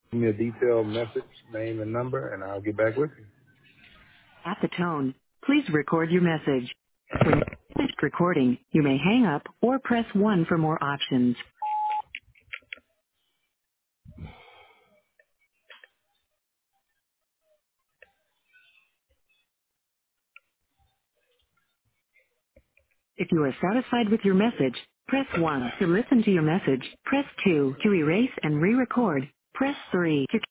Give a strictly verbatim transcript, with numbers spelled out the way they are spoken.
Give me a detailed message, name and number, and I'll get back with you. At the tone, please record your message. When you finish recording, you may hang up or press one for more options. If you are satisfied with your message, press one. To listen to your message, press two. To erase and re-record, press three. To